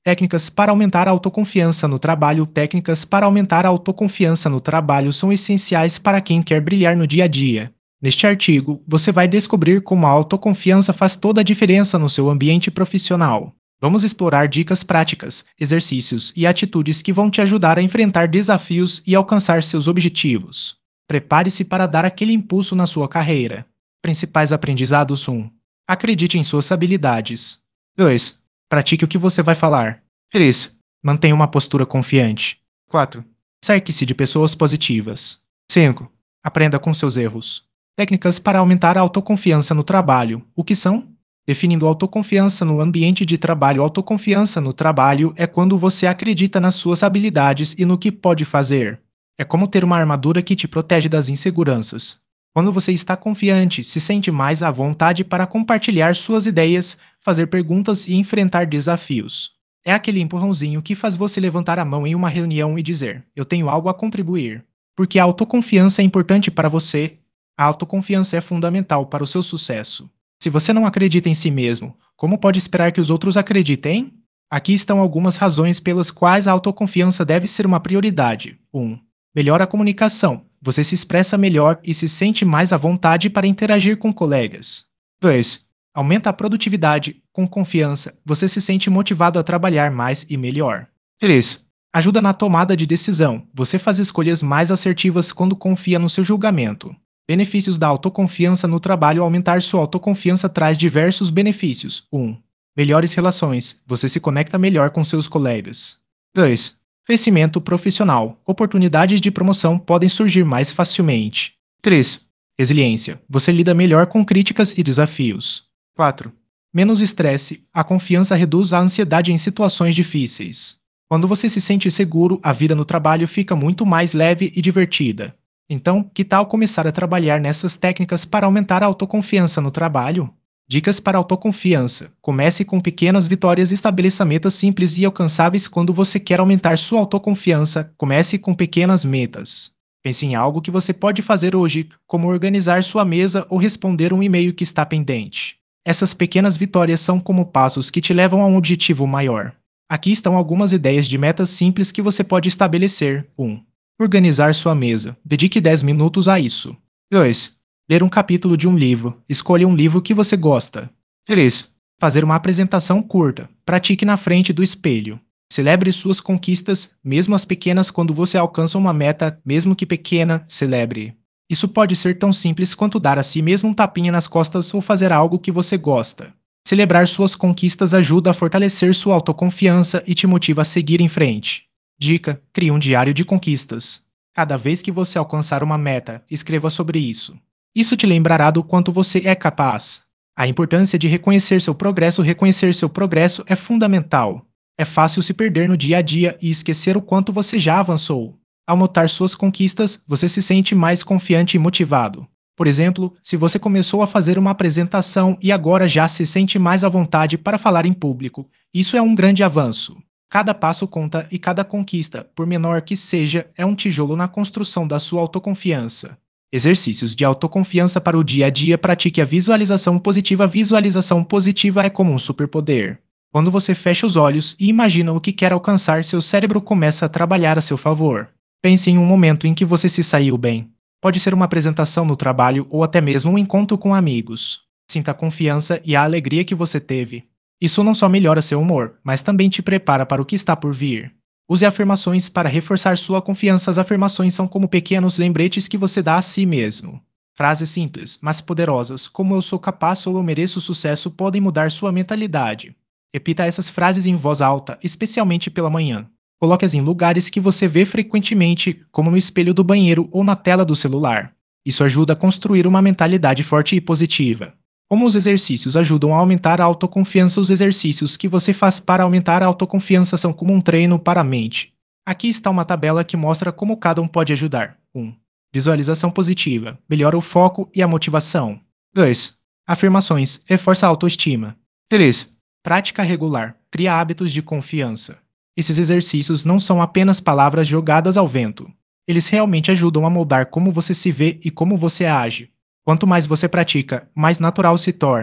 Técnicas para aumentar a autoconfiança no trabalho. Técnicas para aumentar a autoconfiança no trabalho são essenciais para quem quer brilhar no dia a dia. Neste artigo, você vai descobrir como a autoconfiança faz toda a diferença no seu ambiente profissional. Vamos explorar dicas práticas, exercícios e atitudes que vão te ajudar a enfrentar desafios e alcançar seus objetivos. Prepare-se para dar aquele impulso na sua carreira. Principais aprendizados: 1. Acredite em suas habilidades. 2. Pratique o que você vai falar. 3. Mantenha uma postura confiante. 4. Cerque-se de pessoas positivas. 5. Aprenda com seus erros. Técnicas para aumentar a autoconfiança no trabalho. O que são? Definindo autoconfiança no ambiente de trabalho. Autoconfiança no trabalho é quando você acredita nas suas habilidades e no que pode fazer. É como ter uma armadura que te protege das inseguranças. Quando você está confiante, se sente mais à vontade para compartilhar suas ideias, fazer perguntas e enfrentar desafios. É aquele empurrãozinho que faz você levantar a mão em uma reunião e dizer: "Eu tenho algo a contribuir." Porque a autoconfiança é importante para você. A autoconfiança é fundamental para o seu sucesso. Se você não acredita em si mesmo, como pode esperar que os outros acreditem? Aqui estão algumas razões pelas quais a autoconfiança deve ser uma prioridade. 1. Melhora a comunicação. Você se expressa melhor e se sente mais à vontade para interagir com colegas. 2. Aumenta a produtividade. Com confiança, você se sente motivado a trabalhar mais e melhor. 3. Ajuda na tomada de decisão. Você faz escolhas mais assertivas quando confia no seu julgamento. Benefícios da autoconfiança no trabalho. Aumentar sua autoconfiança traz diversos benefícios. 1. Melhores relações. Você se conecta melhor com seus colegas. 2. Crescimento profissional. Oportunidades de promoção podem surgir mais facilmente. 3. Resiliência. Você lida melhor com críticas e desafios. 4. Menos estresse. A confiança reduz a ansiedade em situações difíceis. Quando você se sente seguro, a vida no trabalho fica muito mais leve e divertida. Então, que tal começar a trabalhar nessas técnicas para aumentar a autoconfiança no trabalho? Dicas para autoconfiança. Comece com pequenas vitórias. Estabeleça metas simples e alcançáveis. Quando você quer aumentar sua autoconfiança, comece com pequenas metas. Pense em algo que você pode fazer hoje, como organizar sua mesa ou responder um e-mail que está pendente. Essas pequenas vitórias são como passos que te levam a um objetivo maior. Aqui estão algumas ideias de metas simples que você pode estabelecer. 1. Organizar sua mesa. Dedique 10 minutos a isso. 2. Ler um capítulo de um livro. Escolha um livro que você gosta. 3. Fazer uma apresentação curta. Pratique na frente do espelho. Celebre suas conquistas, mesmo as pequenas. Quando você alcança uma meta, mesmo que pequena, celebre. Isso pode ser tão simples quanto dar a si mesmo um tapinha nas costas ou fazer algo que você gosta. Celebrar suas conquistas ajuda a fortalecer sua autoconfiança e te motiva a seguir em frente. Dica: crie um diário de conquistas. Cada vez que você alcançar uma meta, escreva sobre isso. Isso te lembrará do quanto você é capaz. A importância de reconhecer seu progresso. Reconhecer seu progresso é fundamental. É fácil se perder no dia a dia e esquecer o quanto você já avançou. Ao notar suas conquistas, você se sente mais confiante e motivado. Por exemplo, se você começou a fazer uma apresentação e agora já se sente mais à vontade para falar em público, isso é um grande avanço. Cada passo conta e cada conquista, por menor que seja, é um tijolo na construção da sua autoconfiança. Exercícios de autoconfiança para o dia a dia. Pratique a visualização positiva. A visualização positiva é como um superpoder. Quando você fecha os olhos e imagina o que quer alcançar, seu cérebro começa a trabalhar a seu favor. Pense em um momento em que você se saiu bem. Pode ser uma apresentação no trabalho ou até mesmo um encontro com amigos. Sinta a confiança e a alegria que você teve. Isso não só melhora seu humor, mas também te prepara para o que está por vir. Use afirmações para reforçar sua confiança. As afirmações são como pequenos lembretes que você dá a si mesmo. Frases simples, mas poderosas, como "eu sou capaz" ou "eu mereço sucesso", podem mudar sua mentalidade. Repita essas frases em voz alta, especialmente pela manhã. Coloque-as em lugares que você vê frequentemente, como no espelho do banheiro ou na tela do celular. Isso ajuda a construir uma mentalidade forte e positiva. Como os exercícios ajudam a aumentar a autoconfiança? Os exercícios que você faz para aumentar a autoconfiança são como um treino para a mente. Aqui está uma tabela que mostra como cada um pode ajudar. 1. Visualização positiva. Melhora o foco e a motivação. 2. Afirmações. Reforça a autoestima. 3. Prática regular. Cria hábitos de confiança. Esses exercícios não são apenas palavras jogadas ao vento. Eles realmente ajudam a moldar como você se vê e como você age. Quanto mais você pratica, mais natural se torna.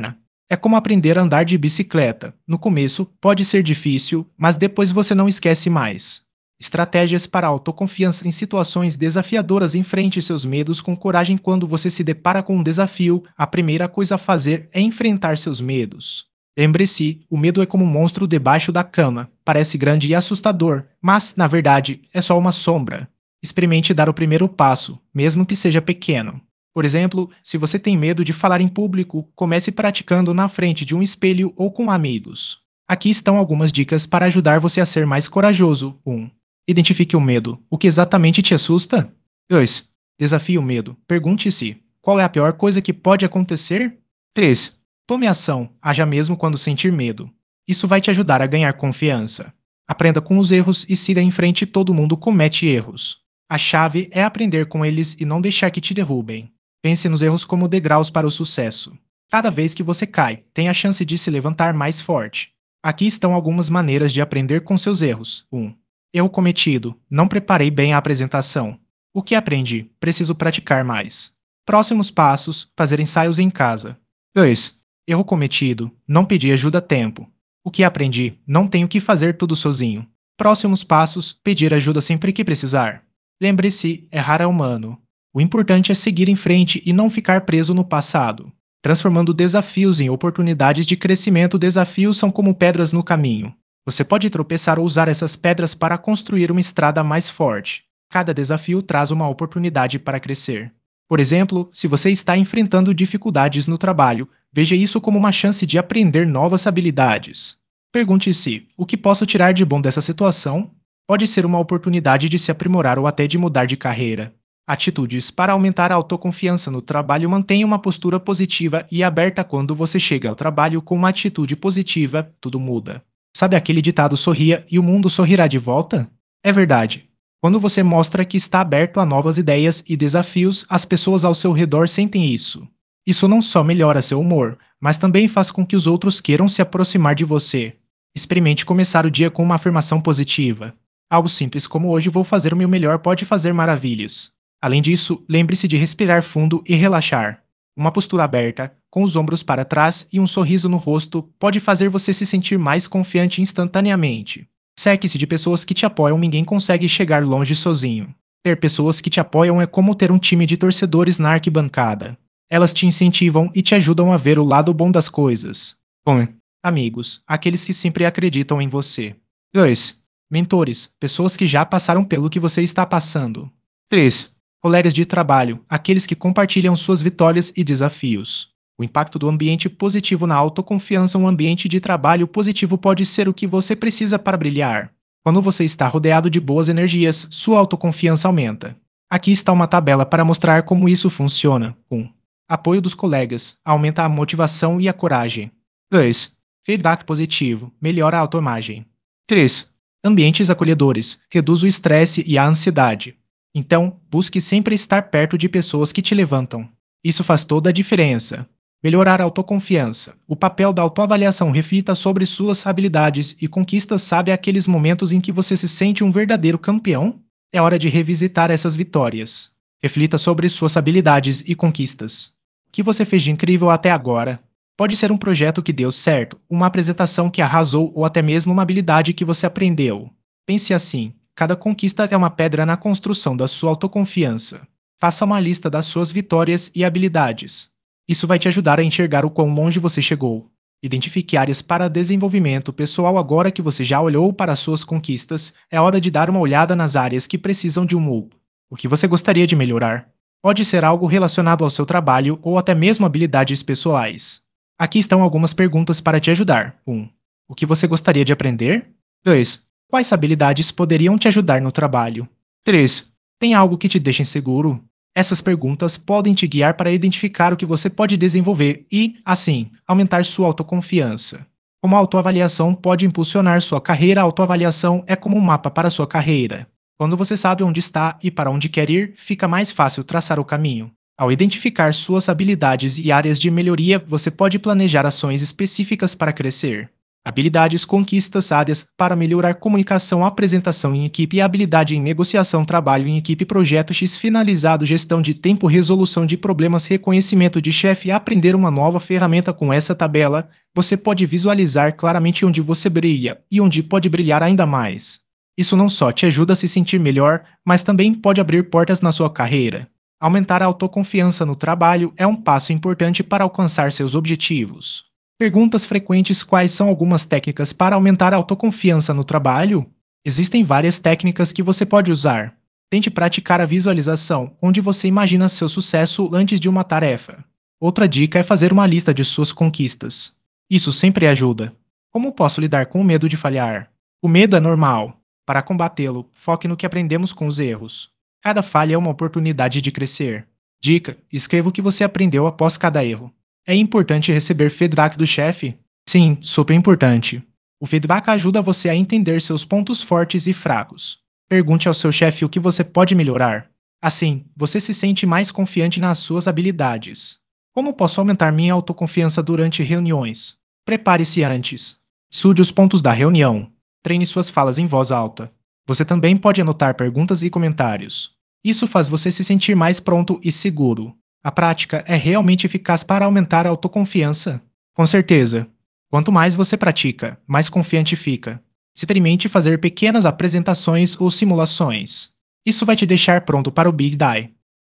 É como aprender a andar de bicicleta. No começo, pode ser difícil, mas depois você não esquece mais. Estratégias para autoconfiança em situações desafiadoras. Enfrente seus medos com coragem. Quando você se depara com um desafio, a primeira coisa a fazer é enfrentar seus medos. Lembre-se, o medo é como um monstro debaixo da cama. Parece grande e assustador, mas, na verdade, é só uma sombra. Experimente dar o primeiro passo, mesmo que seja pequeno. Por exemplo, se você tem medo de falar em público, comece praticando na frente de um espelho ou com amigos. Aqui estão algumas dicas para ajudar você a ser mais corajoso. 1. Identifique o medo. O que exatamente te assusta? 2. Desafie o medo. Pergunte-se: qual é a pior coisa que pode acontecer? 3. Tome ação. Haja mesmo quando sentir medo. Isso vai te ajudar a ganhar confiança. Aprenda com os erros e siga em frente. Todo mundo comete erros. A chave é aprender com eles e não deixar que te derrubem. Pense nos erros como degraus para o sucesso. Cada vez que você cai, tem a chance de se levantar mais forte. Aqui estão algumas maneiras de aprender com seus erros. 1. Erro cometido. Não preparei bem a apresentação. O que aprendi? Preciso praticar mais. Próximos passos: fazer ensaios em casa. 2. Erro cometido. Não pedi ajuda a tempo. O que aprendi? Não tenho que fazer tudo sozinho. Próximos passos: pedir ajuda sempre que precisar. Lembre-se, errar é humano. O importante é seguir em frente e não ficar preso no passado. Transformando desafios em oportunidades de crescimento. Desafios são como pedras no caminho. Você pode tropeçar ou usar essas pedras para construir uma estrada mais forte. Cada desafio traz uma oportunidade para crescer. Por exemplo, se você está enfrentando dificuldades no trabalho, veja isso como uma chance de aprender novas habilidades. Pergunte-se: o que posso tirar de bom dessa situação? Pode ser uma oportunidade de se aprimorar ou até de mudar de carreira. Atitudes para aumentar a autoconfiança no trabalho. Mantenha uma postura positiva e aberta. Quando você chega ao trabalho com uma atitude positiva, tudo muda. Sabe aquele ditado: sorria e o mundo sorrirá de volta? É verdade. Quando você mostra que está aberto a novas ideias e desafios, as pessoas ao seu redor sentem isso. Isso não só melhora seu humor, mas também faz com que os outros queiram se aproximar de você. Experimente começar o dia com uma afirmação positiva. Algo simples como "hoje vou fazer o meu melhor" pode fazer maravilhas. Além disso, lembre-se de respirar fundo e relaxar. Uma postura aberta, com os ombros para trás e um sorriso no rosto, pode fazer você se sentir mais confiante instantaneamente. Cerque-se de pessoas que te apoiam. Ninguém consegue chegar longe sozinho. Ter pessoas que te apoiam é como ter um time de torcedores na arquibancada. Elas te incentivam e te ajudam a ver o lado bom das coisas. 1. Amigos, aqueles que sempre acreditam em você. 2. Mentores, pessoas que já passaram pelo que você está passando. 3. Colegas de trabalho, aqueles que compartilham suas vitórias e desafios. O impacto do ambiente positivo na autoconfiança. Um ambiente de trabalho positivo pode ser o que você precisa para brilhar. Quando você está rodeado de boas energias, sua autoconfiança aumenta. Aqui está uma tabela para mostrar como isso funciona. 1. Apoio dos colegas, aumenta a motivação e a coragem. 2. Feedback positivo, melhora a autoimagem. 3. Ambientes acolhedores, reduz o estresse e a ansiedade. Então, busque sempre estar perto de pessoas que te levantam. Isso faz toda a diferença. Melhorar a autoconfiança. O papel da autoavaliação. Reflita sobre suas habilidades e conquistas. Sabe aqueles momentos em que você se sente um verdadeiro campeão? É hora de revisitar essas vitórias. Reflita sobre suas habilidades e conquistas. O que você fez de incrível até agora? Pode ser um projeto que deu certo, uma apresentação que arrasou ou até mesmo uma habilidade que você aprendeu. Pense assim: cada conquista é uma pedra na construção da sua autoconfiança. Faça uma lista das suas vitórias e habilidades. Isso vai te ajudar a enxergar o quão longe você chegou. Identifique áreas para desenvolvimento pessoal. Agora que você já olhou para suas conquistas, é hora de dar uma olhada nas áreas que precisam de um up. O que você gostaria de melhorar? Pode ser algo relacionado ao seu trabalho ou até mesmo habilidades pessoais. Aqui estão algumas perguntas para te ajudar. 1. O que você gostaria de aprender? 2. Quais habilidades poderiam te ajudar no trabalho? 3. Tem algo que te deixa inseguro? Essas perguntas podem te guiar para identificar o que você pode desenvolver e, assim, aumentar sua autoconfiança. Como a autoavaliação pode impulsionar sua carreira. A autoavaliação é como um mapa para sua carreira. Quando você sabe onde está e para onde quer ir, fica mais fácil traçar o caminho. Ao identificar suas habilidades e áreas de melhoria, você pode planejar ações específicas para crescer. Habilidades conquistas áreas para melhorar comunicação, apresentação em equipe e habilidade em negociação, trabalho em equipe, projeto X finalizado, gestão de tempo, resolução de problemas, reconhecimento de chefe, aprender uma nova ferramenta. Com essa tabela, você pode visualizar claramente onde você brilha e onde pode brilhar ainda mais. Isso não só te ajuda a se sentir melhor, mas também pode abrir portas na sua carreira. Aumentar a autoconfiança no trabalho é um passo importante para alcançar seus objetivos. Perguntas frequentes: quais são algumas técnicas para aumentar a autoconfiança no trabalho? Existem várias técnicas que você pode usar. Tente praticar a visualização, onde você imagina seu sucesso antes de uma tarefa. Outra dica é fazer uma lista de suas conquistas. Isso sempre ajuda. Como posso lidar com o medo de falhar? O medo é normal. Para combatê-lo, foque no que aprendemos com os erros. Cada falha é uma oportunidade de crescer. Dica: escreva o que você aprendeu após cada erro. É importante receber feedback do chefe? Sim, super importante. O feedback ajuda você a entender seus pontos fortes e fracos. Pergunte ao seu chefe o que você pode melhorar. Assim, você se sente mais confiante nas suas habilidades. Como posso aumentar minha autoconfiança durante reuniões? Prepare-se antes. Estude os pontos da reunião. Treine suas falas em voz alta. Você também pode anotar perguntas e comentários. Isso faz você se sentir mais pronto e seguro. A prática é realmente eficaz para aumentar a autoconfiança? Com certeza. Quanto mais você pratica, mais confiante fica. Experimente fazer pequenas apresentações ou simulações. Isso vai te deixar pronto para o Big Die.